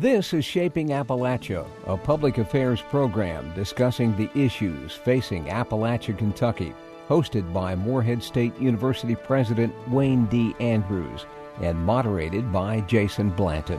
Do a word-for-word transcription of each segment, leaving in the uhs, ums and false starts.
This is Shaping Appalachia, a public affairs program discussing the issues facing Appalachia, Kentucky, hosted by Morehead State University President Wayne D. Andrews and moderated by Jason Blanton.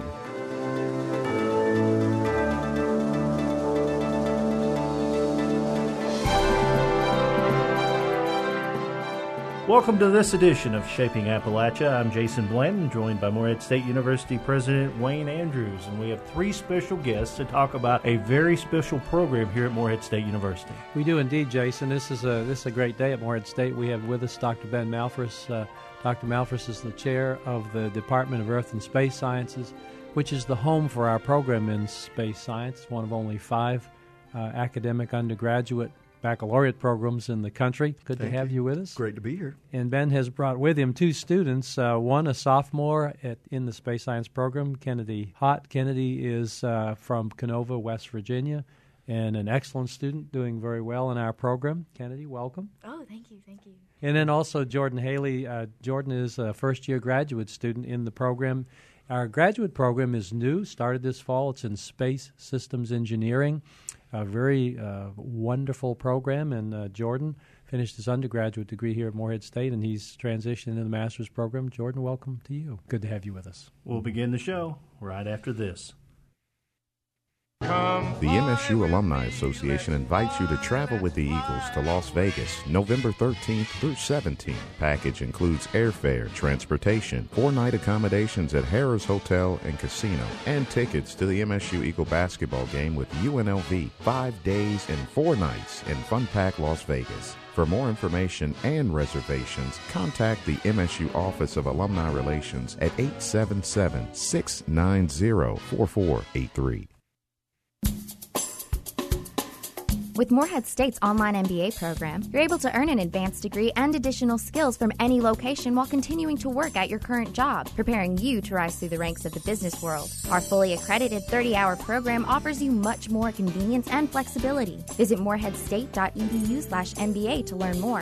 Welcome to this edition of Shaping Appalachia. I'm Jason Blanton, joined by Morehead State University President Wayne Andrews, and we have three special guests to talk about a very special program here at Morehead State University. We do indeed, Jason. This is a this is a great day at Morehead State. We have with us Doctor Ben Malphras. Uh, Doctor Malphras is the chair of the Department of Earth and Space Sciences, which is the home for our program in space science. It's one of only five uh, academic undergraduate baccalaureate programs in the country. Good Thank to have you. you with us. Great to be here. And Ben has brought with him two students, uh, one a sophomore at, in the space science program, Kennedy Hott. Kennedy is uh, from Canova, West Virginia, and an excellent student doing very well in our program. Kennedy, welcome. Oh, thank you, thank you. And then also Jordan Haley. Uh, Jordan is a first-year graduate student in the program. Our graduate program is new, started this fall. It's in Space Systems Engineering, a very uh, wonderful program. And uh, Jordan finished his undergraduate degree here at Morehead State, and he's transitioned into the master's program. Jordan, welcome to you. Good to have you with us. We'll begin the show right after this. The M S U Alumni Association invites you to travel with the Eagles to Las Vegas, November thirteenth through seventeenth. Package includes airfare, transportation, four-night accommodations at Harrah's Hotel and Casino, and tickets to the M S U Eagle basketball game with U N L V, five days and four nights in Fun Pack Las Vegas. For more information and reservations, contact the M S U Office of Alumni Relations at eight seven seven, six nine zero, four four eight three. With Morehead State's online M B A program, you're able to earn an advanced degree and additional skills from any location while continuing to work at your current job, preparing you to rise through the ranks of the business world. Our fully accredited thirty-hour program offers you much more convenience and flexibility. Visit moreheadstate.edu slash MBA to learn more.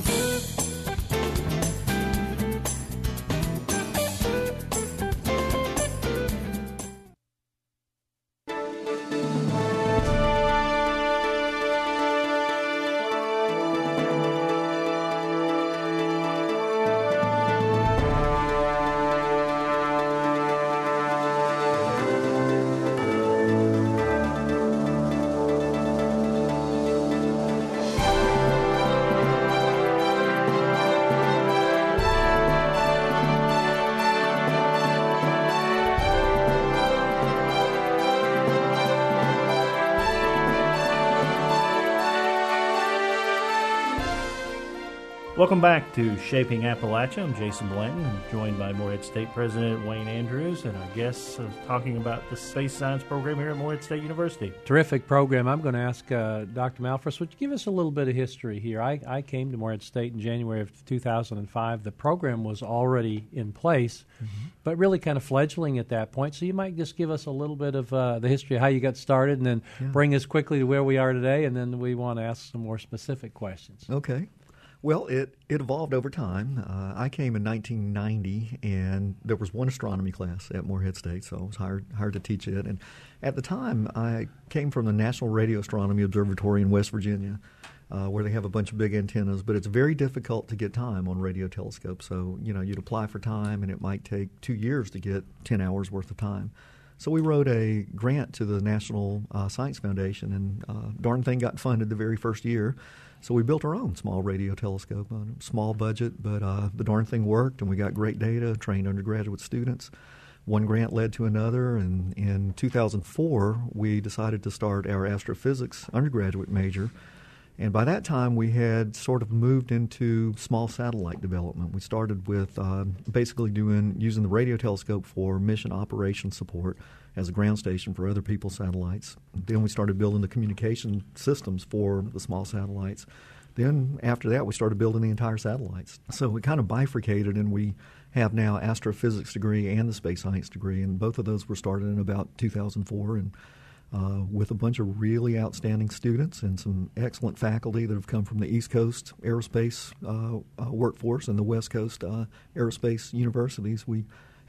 Welcome back to Shaping Appalachia. I'm Jason Blanton. I'm joined by Morehead State President Wayne Andrews, and our guests are talking about the space science program here at Morehead State University. Terrific program. I'm going to ask uh, Doctor Malphras, would you give us a little bit of history here? I, I came to Morehead State in January of two thousand five. The program was already in place, mm-hmm. but really kind of fledgling at that point. So you might just give us a little bit of uh, the history of how you got started, and then yeah. bring us quickly to where we are today, and then we want to ask some more specific questions. Okay. Well, it, it evolved over time. Uh, I came in nineteen ninety, and there was one astronomy class at Morehead State, so I was hired, hired to teach it. And at the time, I came from the National Radio Astronomy Observatory in West Virginia, uh, where they have a bunch of big antennas, but it's very difficult to get time on radio telescopes. So, you know, you'd apply for time, and it might take two years to get ten hours worth of time. So we wrote a grant to the National uh, Science Foundation, and uh, darn thing got funded the very first year. So we built our own small radio telescope on a small budget, but uh, the darn thing worked, and we got great data, trained undergraduate students. One grant led to another, and in two thousand four, we decided to start our astrophysics undergraduate major. And by that time, we had sort of moved into small satellite development. We started with uh, basically doing using the radio telescope for mission operation support as a ground station for other people's satellites. Then we started building the communication systems for the small satellites. Then after that, we started building the entire satellites. So we kind of bifurcated, and we have now astrophysics degree and the space science degree, and both of those were started in about two thousand four, and uh, with a bunch of really outstanding students and some excellent faculty that have come from the East Coast aerospace uh, uh, workforce and the West Coast uh, aerospace universities. We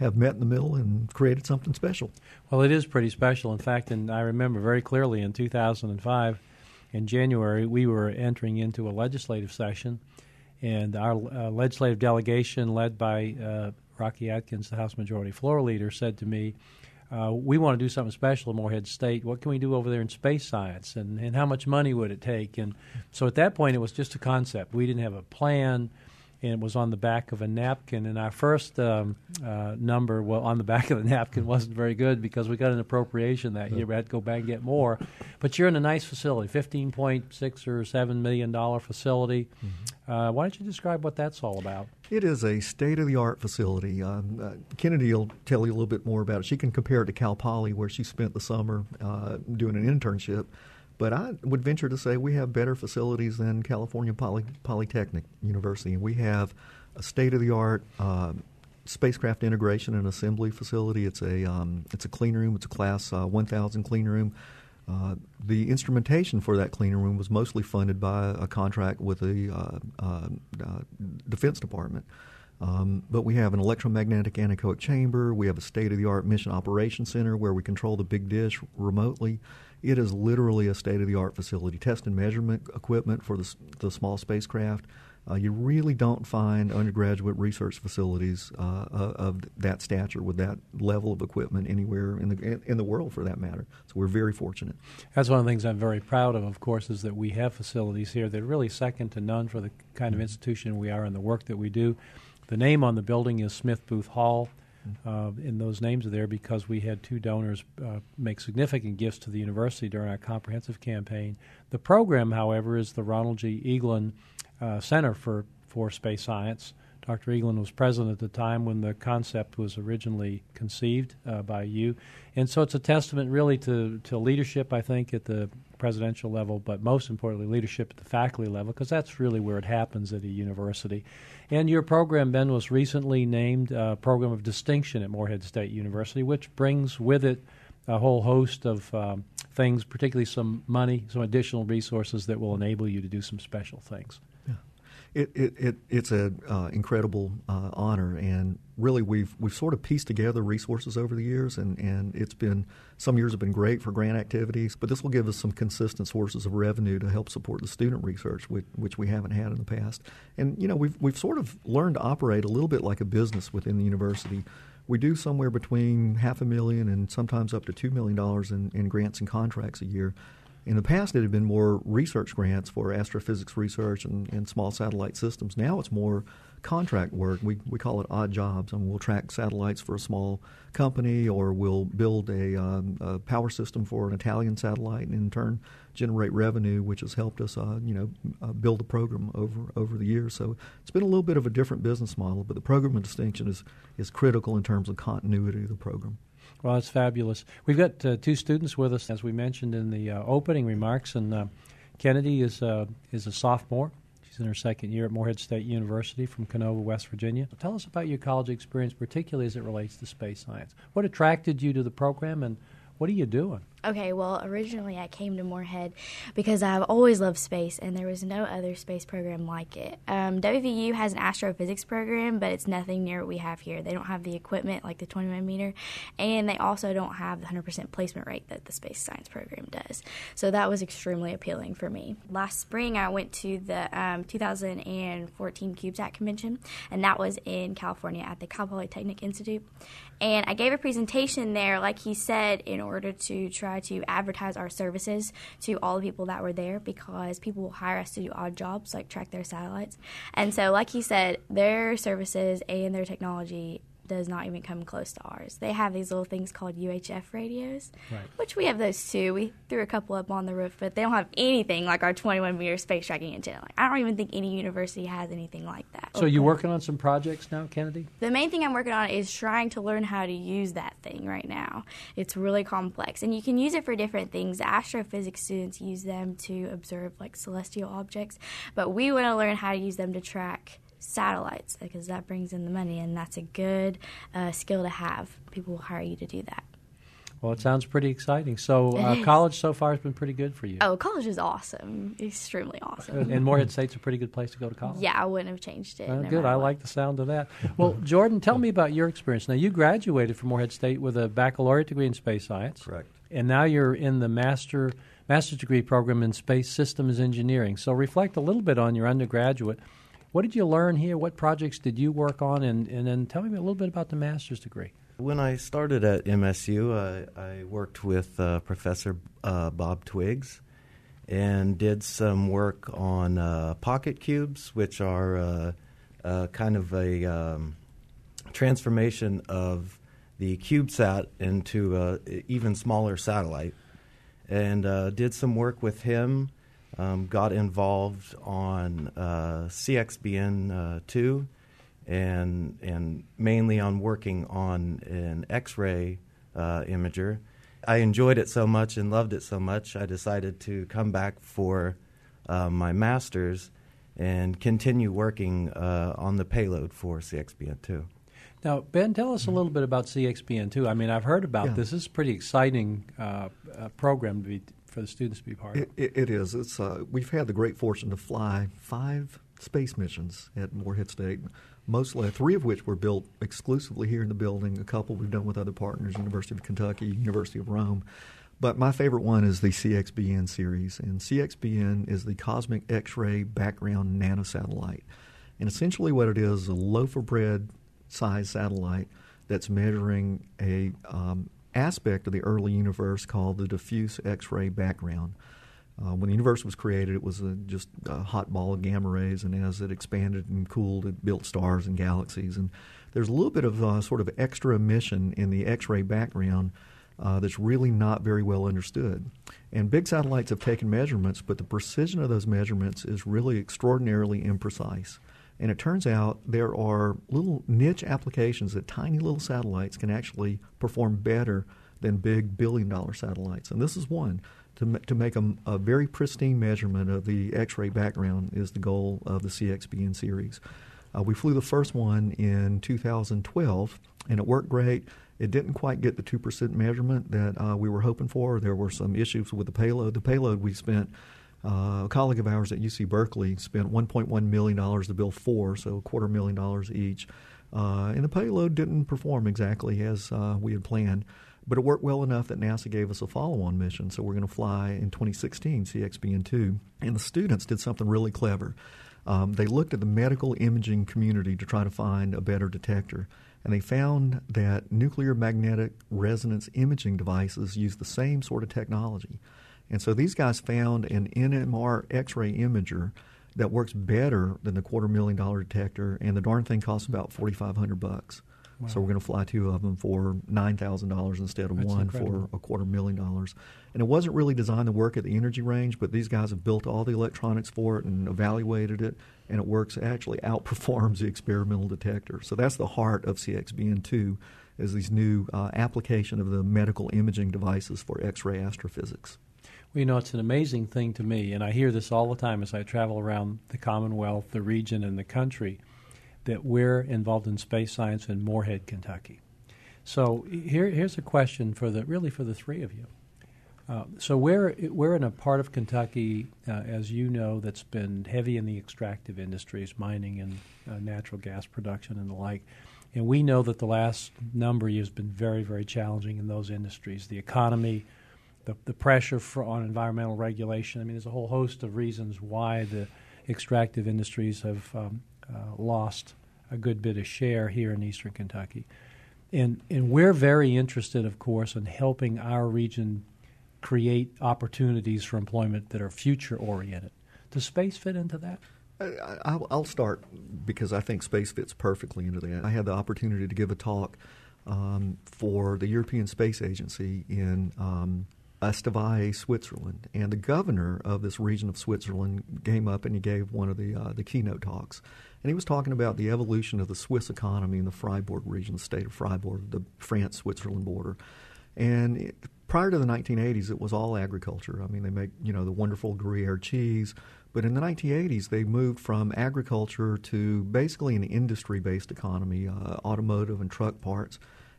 have met in the middle and created something special. Well, it is pretty special. In fact, and I remember very clearly in two thousand five, in January, we were entering into a legislative session, and our uh, legislative delegation, led by uh, Rocky Atkins, the House Majority Floor Leader, said to me, uh, we want to do something special at Morehead State. What can we do over there in space science, and, and how much money would it take? And so at that point, it was just a concept. We didn't have a plan. And it was on the back of a napkin. And our first um, uh, number, well, on the back of the napkin wasn't very good because we got an appropriation that year. We had to go back and get more. But you're in a nice facility, fifteen point six or seven million dollar facility. Mm-hmm. Uh, why don't you describe what that's all about? It is a state-of-the-art facility. Um, uh, Kennedy will tell you a little bit more about it. She can compare it to Cal Poly, where she spent the summer uh, doing an internship. But I would venture to say we have better facilities than California Poly- Polytechnic University. We have a state-of-the-art uh, spacecraft integration and assembly facility. It's a um, it's a clean room. It's a class uh, one thousand clean room. Uh, the instrumentation for that clean room was mostly funded by a contract with the uh, uh, uh, Defense Department. Um, but we have an electromagnetic anechoic chamber. We have a state-of-the-art mission operations center where we control the big dish remotely. It is literally a state-of-the-art facility. Test and measurement equipment for the, the small spacecraft. Uh, you really don't find undergraduate research facilities uh, of that stature with that level of equipment anywhere in the in the world, for that matter. So we're very fortunate. That's one of the things I'm very proud of, of course, is that we have facilities here that are really second to none for the kind of institution we are and the work that we do. The name on the building is Smith Booth Hall. Uh, and those names are there because we had two donors uh, make significant gifts to the university during our comprehensive campaign. The program, however, is the Ronald G. Eaglin uh, Center for, for Space Science. Doctor Eaglin was president at the time when the concept was originally conceived uh, by you. And so it's a testament really to, to leadership, I think, at the presidential level, but most importantly, leadership at the faculty level, because that's really where it happens at a university. And your program, Ben, was recently named uh, Program of Distinction at Morehead State University, which brings with it a whole host of um, things, particularly some money, some additional resources that will enable you to do some special things. It, it, it it's an uh, incredible uh, honor, and really we've we've sort of pieced together resources over the years, and, and it's been some years have been great for grant activities, but this will give us some consistent sources of revenue to help support the student research, which, which we haven't had in the past. And you know we've we've sort of learned to operate a little bit like a business within the university. We do somewhere between half a million and sometimes up to two million dollars in, in grants and contracts a year. In the past, it had been more research grants for astrophysics research and, and small satellite systems. Now it's more contract work. We we call it odd jobs, and we'll track satellites for a small company, or we'll build a, um, a power system for an Italian satellite, and in turn generate revenue, which has helped us, uh, you know, uh, build the program over over the years. So it's been a little bit of a different business model, but the program of distinction is is critical in terms of continuity of the program. Well, it's fabulous. We've got uh, two students with us, as we mentioned in the uh, opening remarks, and uh, Kennedy is uh, is a sophomore. She's in her second year at Morehead State University from Canova, West Virginia. Tell us about your college experience, particularly as it relates to space science. What attracted you to the program, and what are you doing? Okay, well, originally I came to Morehead because I've always loved space, and there was no other space program like it. Um, W V U has an astrophysics program, but it's nothing near what we have here. They don't have the equipment like the twenty-one meter, and they also don't have the one hundred percent placement rate that the space science program does. So that was extremely appealing for me. Last spring, I went to the um, two thousand fourteen CubeSat convention, and that was in California at the Cal Polytechnic Institute. And I gave a presentation there, like he said, in order to try to advertise our services to all the people that were there, because people will hire us to do odd jobs like track their satellites. And so, like he said, their services and their technology does not even come close to ours. They have these little things called U H F radios, right, which we have those too. We threw a couple up on the roof, but they don't have anything like our twenty-one meter space tracking antenna. Like, I don't even think any university has anything like that. So you're working on some projects now, Kennedy? The main thing I'm working on is trying to learn how to use that thing right now. It's really complex, and you can use it for different things. The astrophysics students use them to observe like celestial objects, but we want to learn how to use them to track satellites, because that brings in the money, and that's a good uh, skill to have. People will hire you to do that. Well, it sounds pretty exciting. So uh, college so far has been pretty good for you. Oh, college is awesome. Extremely awesome. And Morehead State's a pretty good place to go to college. Yeah, I wouldn't have changed it. Uh, no good. matter I what. like the sound of that. Well, Jordan, tell me about your experience. Now, you graduated from Morehead State with a baccalaureate degree in space science. Correct. And now you're in the master master's degree program in space systems engineering. So reflect a little bit on your undergraduate. What did you learn here? What projects did you work on? And, and then tell me a little bit about the master's degree. When I started at M S U, uh, I worked with uh, Professor uh, Bob Twiggs and did some work on uh, pocket cubes, which are uh, uh, kind of a um, transformation of the CubeSat into an even smaller satellite. And uh, did some work with him, um, got involved on uh, C X B N two, and and mainly on working on an X-ray uh, imager. I enjoyed it so much and loved it so much, I decided to come back for uh, my master's and continue working uh, on the payload for C X B N two. Now, Ben, tell us a little bit about C X B N two. I mean, I've heard about Yeah. this. This is a pretty exciting uh, uh, program to be, for the students to be part of. It, it, it is. It's uh, we've had the great fortune to fly five space missions at Morehead State, mostly three of which were built exclusively here in the building. A couple we've done with other partners, University of Kentucky, University of Rome. But my favorite one is the C X B N series, and C X B N is the Cosmic X-ray Background Nanosatellite. And essentially what it is is a loaf of bread size satellite that's measuring a um, aspect of the early universe called the diffuse X-ray background. Uh, when the universe was created, it was a, just a hot ball of gamma rays, and as it expanded and cooled, it built stars and galaxies. And there's a little bit of uh, sort of extra emission in the X-ray background uh, that's really not very well understood. And big satellites have taken measurements, but the precision of those measurements is really extraordinarily imprecise. And it turns out there are little niche applications that tiny little satellites can actually perform better than big billion-dollar satellites. And this is one. To, m- to make a, a very pristine measurement of the X-ray background is the goal of the C X B N series. Uh, we flew the first one in two thousand twelve, and it worked great. It didn't quite get the two percent measurement that uh, we were hoping for. There were some issues with the payload. The payload we spent Uh, a colleague of ours at U C Berkeley spent one point one million dollars to build four, so a quarter million dollars each. Uh, and the payload didn't perform exactly as uh, we had planned, but it worked well enough that NASA gave us a follow-on mission. So we're going to fly in twenty sixteen C X B N two. And the students did something really clever. Um, they looked at the medical imaging community to try to find a better detector. And they found that nuclear magnetic resonance imaging devices use the same sort of technology. And so these guys found an N M R X-ray imager that works better than the quarter million dollar detector, and the darn thing costs about forty-five hundred bucks. Wow. So we're going to fly two of them for nine thousand dollars instead of That's one incredible. for a quarter million dollars. And it wasn't really designed to work at the energy range, but these guys have built all the electronics for it and evaluated it, and it works actually outperforms the experimental detector. So that's the heart of C X B N two, is these new uh, application of the medical imaging devices for X-ray astrophysics. Well, you know, it's an amazing thing to me, and I hear this all the time as I travel around the Commonwealth, the region, and the country, that we're involved in space science in Morehead, Kentucky. So here, here's a question for the really for the three of you. Uh, so we're we're in a part of Kentucky, uh, as you know, that's been heavy in the extractive industries, mining and uh, natural gas production and the like. And we know that the last number of years has been very, very challenging in those industries. The economy, the, the pressure for, on environmental regulation. I mean, there's a whole host of reasons why the extractive industries have um, uh, lost a good bit of share here in eastern Kentucky. And, and we're very interested, of course, in helping our region create opportunities for employment that are future-oriented. Does space fit into that? I, I'll start because I think space fits perfectly into that. I had the opportunity to give a talk um, for the European Space Agency in um, Estavayer, Switzerland, and the governor of this region of Switzerland came up and he gave one of the uh, the keynote talks. And he was talking about the evolution of the Swiss economy in the Freiburg region, the state of Freiburg, the France-Switzerland border. And it, prior to the nineteen eighties, it was all agriculture. I mean, they make, you know, the wonderful Gruyere cheese. But in the nineteen eighties, they moved from agriculture to basically an industry-based economy, uh, automotive and truck parts.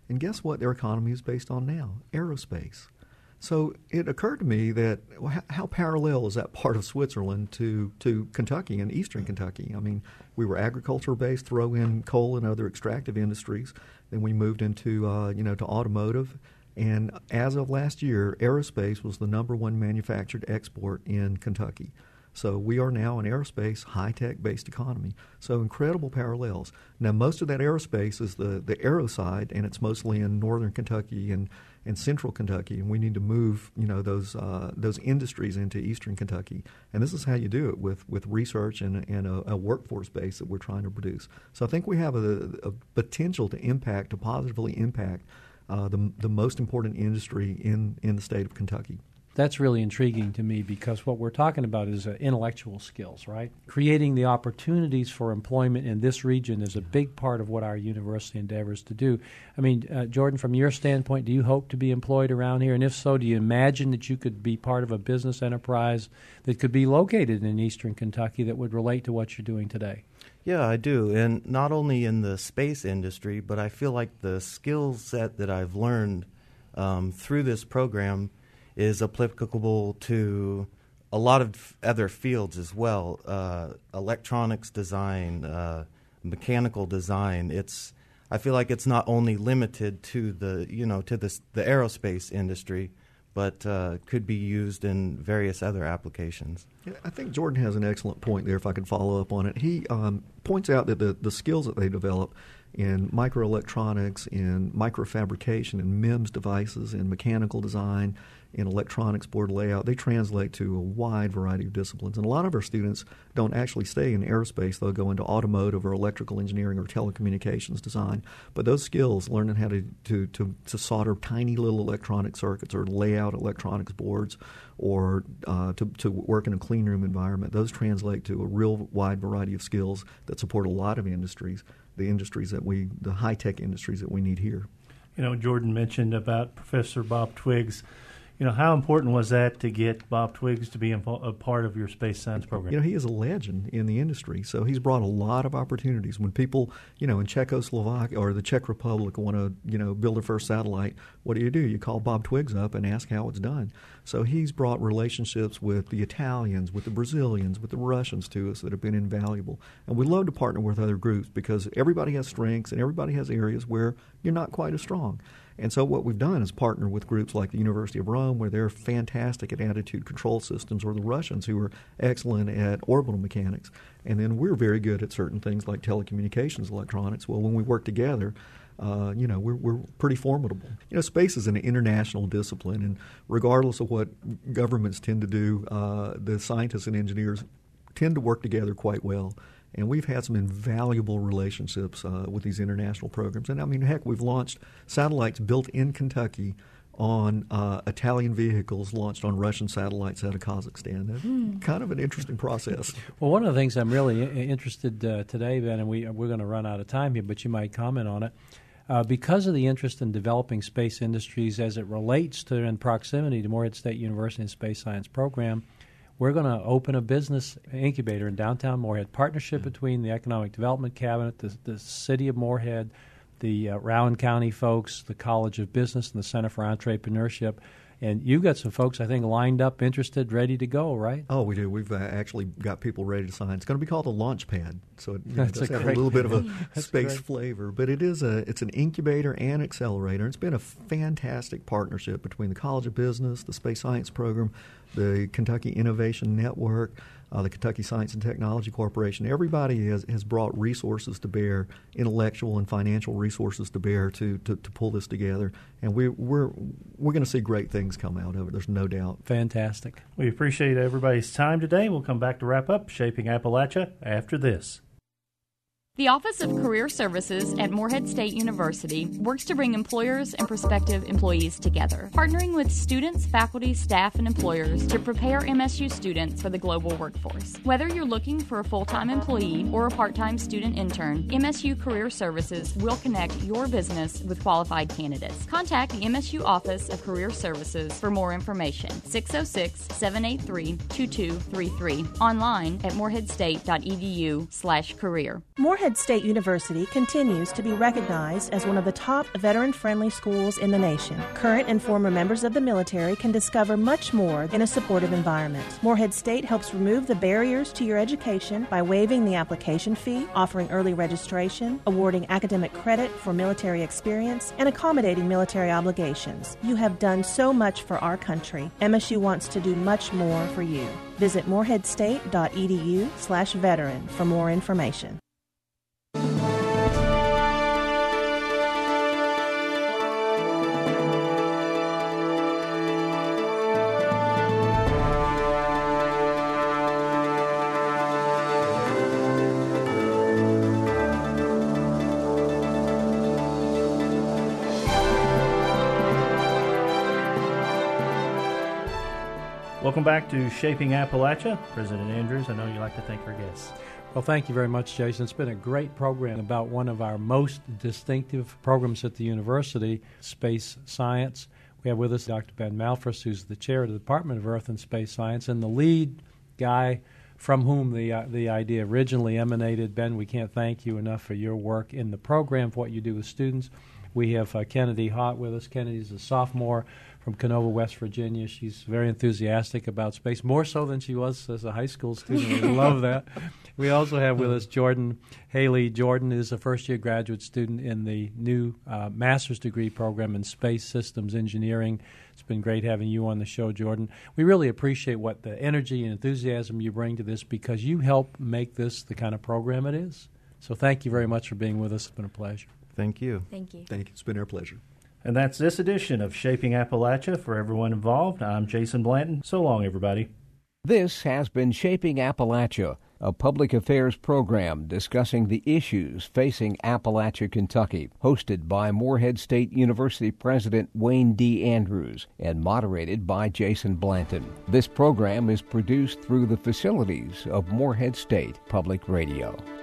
And guess what their economy is based on now? Aerospace. So it occurred to me that well, how parallel is that part of Switzerland to, to Kentucky and eastern Kentucky? I mean, we were agriculture-based, throw in coal and other extractive industries. Then we moved into, uh, you know, to automotive. And as of last year, aerospace was the number one manufactured export in Kentucky. So we are now an aerospace, high-tech-based economy. So incredible parallels. Now, most of that aerospace is the, the aero side, and it's mostly in northern Kentucky and, and central Kentucky, and we need to move, you know, those uh, those industries into eastern Kentucky. And this is how you do it with, with research and, and a, a workforce base that we're trying to produce. So I think we have a, a potential to impact, to positively impact uh, the the most important industry in, in the state of Kentucky. That's really intriguing to me because what we're talking about is uh, intellectual skills, right? Creating the opportunities for employment in this region is a big part of what our university endeavors to do. I mean, uh, Jordan, from your standpoint, do you hope to be employed around here? And if so, do you imagine that you could be part of a business enterprise that could be located in eastern Kentucky that would relate to what you're doing today? Yeah, I do. And not only in the space industry, but I feel like the skill set that I've learned um, through this program is applicable to a lot of other fields as well. Uh, electronics design, uh, mechanical design. It's I feel like it's not only limited to the you know to the the aerospace industry, but uh, could be used in various other applications. Yeah, I think Jordan has an excellent point there. If I could follow up on it, he um, points out that the the skills that they develop in microelectronics, in microfabrication, in M I M S devices, in mechanical design, in electronics board layout, they translate to a wide variety of disciplines. And a lot of our students don't actually stay in aerospace. They'll go into automotive or electrical engineering or telecommunications design. But those skills, learning how to, to, to, to solder tiny little electronic circuits or lay out electronics boards or uh, to, to work in a clean room environment, those translate to a real wide variety of skills that support a lot of industries, the industries that we, the high-tech industries that we need here. You know, Jordan mentioned about Professor Bob Twiggs. You know, how important was that to get Bob Twiggs to be a part of your space science program? You know, he is a legend in the industry, so he's brought a lot of opportunities. When people, you know, in Czechoslovakia or the Czech Republic want to, you know, build their first satellite, what do you do? You call Bob Twiggs up and ask how it's done. So he's brought relationships with the Italians, with the Brazilians, with the Russians to us that have been invaluable. And we love to partner with other groups because everybody has strengths and everybody has areas where you're not quite as strong. And so what we've done is partner with groups like the University of Rome, where they're fantastic at attitude control systems, or the Russians, who are excellent at orbital mechanics. And then we're very good at certain things like telecommunications electronics. Well, when we work together, uh, you know, we're, we're pretty formidable. You know, space is an international discipline, and regardless of what governments tend to do, uh, the scientists and engineers tend to work together quite well. And we've had some invaluable relationships uh, with these international programs. And, I mean, heck, we've launched satellites built in Kentucky on uh, Italian vehicles launched on Russian satellites out of Kazakhstan. Mm. Kind of an interesting process. Well, one of the things I'm really I- interested uh, today, Ben, and we, we're going to run out of time here, but you might comment on it. Uh, because of the interest in developing space industries as it relates to and proximity to Morehead State University and Space Science Program, we're going to open a business incubator in downtown Morehead, partnership mm-hmm. between the Economic Development Cabinet, the, the City of Morehead, the uh, Rowan County folks, the College of Business, and the Center for Entrepreneurship. And you've got some folks, I think, lined up, interested, ready to go, right? Oh, we do. We've uh, actually got people ready to sign. It's going to be called the Launch Pad, so it you know, That's does a have a great little bit of a That's space great. flavor. But it is a it's an incubator and accelerator. It's been a fantastic partnership between the College of Business, the Space Science Program, the Kentucky Innovation Network, uh, the Kentucky Science and Technology Corporation. Everybody has, has brought resources to bear, intellectual and financial resources to bear to, to, to pull this together. And we, we're we're going to see great things come out of it. There's no doubt. Fantastic. We appreciate everybody's time today. We'll come back to wrap up Shaping Appalachia after this. The Office of Career Services at Morehead State University works to bring employers and prospective employees together, partnering with students, faculty, staff, and employers to prepare M S U students for the global workforce. Whether you're looking for a full-time employee or a part-time student intern, M S U Career Services will connect your business with qualified candidates. Contact the M S U Office of Career Services for more information, six oh six, seven eight three, two two three three, online at moreheadstate.edu slash career. Morehead Morehead State University continues to be recognized as one of the top veteran-friendly schools in the nation. Current and former members of the military can discover much more in a supportive environment. Morehead State helps remove the barriers to your education by waiving the application fee, offering early registration, awarding academic credit for military experience, and accommodating military obligations. You have done so much for our country. M S U wants to do much more for you. Visit moreheadstate.edu slash veteran for more information. Welcome back to Shaping Appalachia. President Andrews, I know you like to thank our guests. Well, thank you very much, Jason. It's been a great program about one of our most distinctive programs at the university, space science. We have with us Doctor Ben Malphras, who's the chair of the Department of Earth and Space Science, and the lead guy from whom the uh, the idea originally emanated. Ben, we can't thank you enough for your work in the program, for what you do with students. We have uh, Kennedy Hott with us. Kennedy's a sophomore from Canova, West Virginia. She's very enthusiastic about space, more so than she was as a high school student. We love that. We also have with us Jordan Haley. Jordan is a first-year graduate student in the new uh, master's degree program in space systems engineering. It's been great having you on the show, Jordan. We really appreciate what the energy and enthusiasm you bring to this, because you help make this the kind of program it is. So thank you very much for being with us. It's been a pleasure. Thank you. Thank you. Thank you. It's been our pleasure. And that's this edition of Shaping Appalachia. For everyone involved, I'm Jason Blanton. So long, everybody. This has been Shaping Appalachia, a public affairs program discussing the issues facing Appalachia, Kentucky, hosted by Morehead State University President Wayne D. Andrews and moderated by Jason Blanton. This program is produced through the facilities of Morehead State Public Radio.